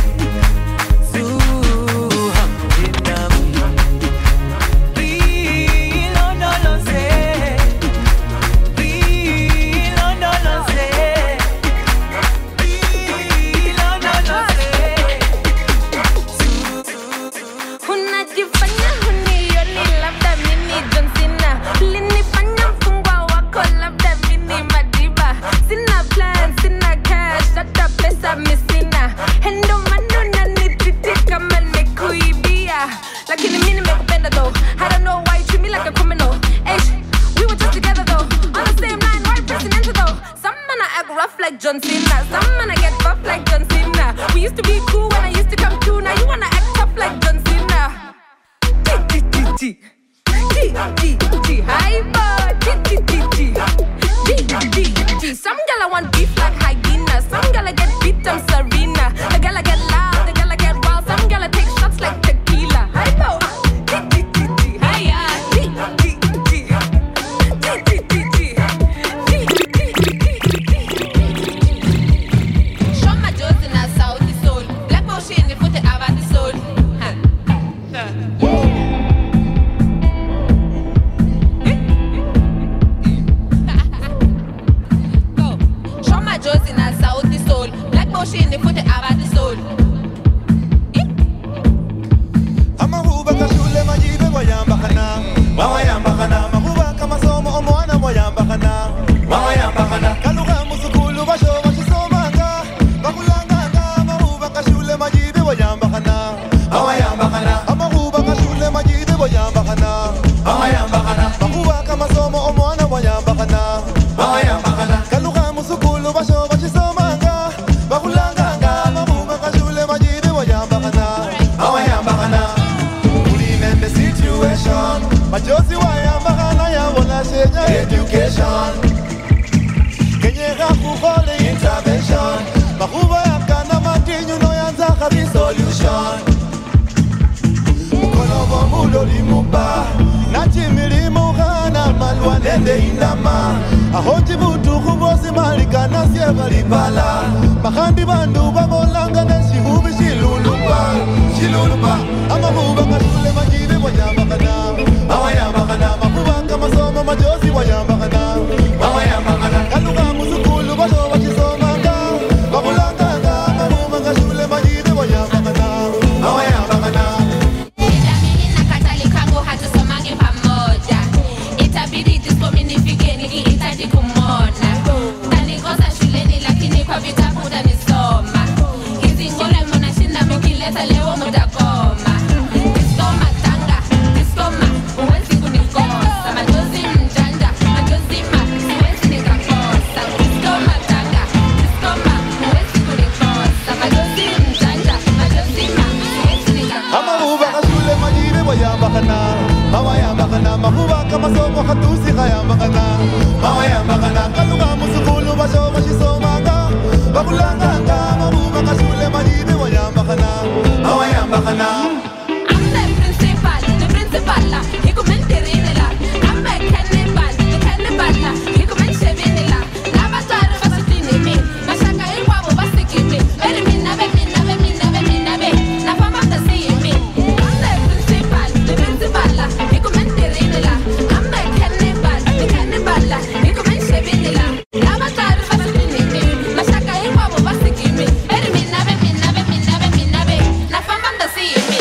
Unajifanya hunioni labda mimi John Cena. Ulinifanya mfungwa wako labda mimi Madiba. Sina plan G G G hyper G G G G G G. Some gyal want beef like hyena. Some gyal get beat them Serena. The gyal get loud, the gyal get wild. Some gyal take shots like tequila. Hyper G G G G hyper G G G G G G. Show my jaws in a Saudi soul. Black motion in the foot of the soul. Josie na Saudi soul. Black motion they put it out the soul. Amaruba kashule majibe wayamba kana. Wayamba kana. Maruba kama somo omwana wayamba kana. Wayamba kana. Kaluga musukulu basho bashisomanga. Bakulanga maruba kashule majibe wayamba kana. Wayamba kana. Amaruba kashule majibe wayamba kana. Wayamba kana. Maruba kama somo omwana wayamba kana. Wayamba kana. Kaluga musukulu basho bashisomanga. Bakulanga maruba kashule majibe wayamba kana. Wayamba kana. Remember situation. Majozi wayamba kana ya wala shenya education. Kenyera kukole intervention. Maruba yakana matinyu no yanza kabi solution. Mukono bomulo limuba. Nachi milimu kana malwa nende indama. Ahoji butu kubosi malika na sieva libala. Makandi bandu babolanga na shihubi shilulupa. Shilulupa. Amaruba kashule majibe wayamba kana. Wayamba kana. Maruba kama somo majozi wayamba kana. Wayamba kana. Kaluga musukulu basho bashisomanga. Babulanga maruba kashule majibe wayamba kana. Wayamba kana. Itabidi discommunifique nihitaji kumona. Tanikosa shuleni lakini kwa vitabu tanisoma. Hizi ngole mnashinda mkileta leo mtakoma. Diskoma tanga, diskoma huwezi kunikosa. Majozi mjanja, majozi ma huwezi nikakosa. Diskoma tanga, diskoma huwezi kunikosa. Majozi mjanja, majozi ma huwezi nikakosa. Amaruba kashule majibe wayamba kana. Wayamba kana. Maruba kama somo khatusi khayamba kana. Wayamba kana. Kaluga musukulu basho bashisomanga. Bakulanga maruba kashule majibe wayamba kana. Wayamba kana. I'm the principal, the principal. He come in Tirinela. I'm a cannibal, the cannibal. He come in Chevinela. Lavatar vasitini me. Mashaka ilwabo vasikimi. Very me, nave me, nave me, nave me, nave. Na fama see me. I'm the principal, the principal. He come in Tirinela. I'm a cannibal, the cannibal. He come in Chevinela. Lavatar vasitini me. Mashaka ilwabo vasikimi. Very me, nave me, nave me, nave me, nave. Na fama see me.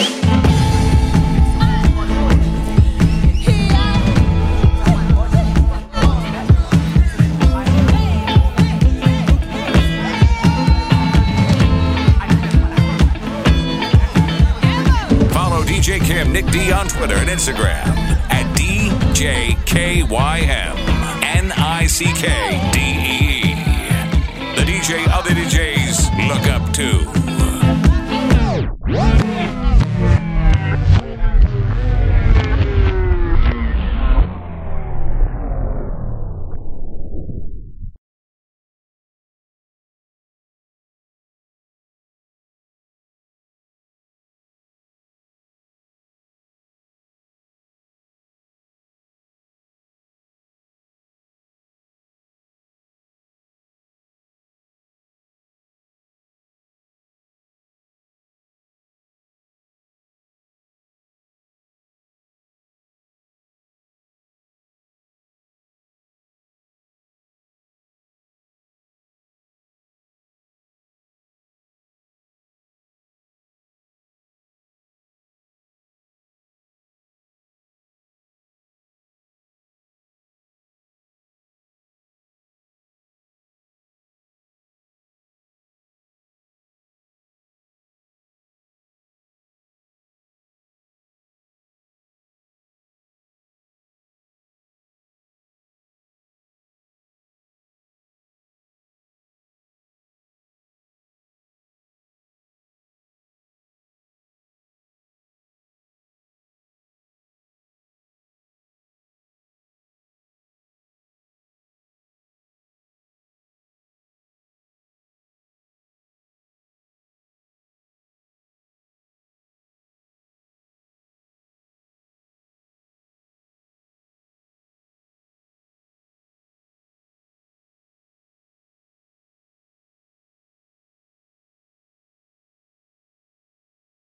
Follow D J Kim Nick D on Twitter and Instagram at D J K Y M N I C K D E E. The D J other D Js look up to.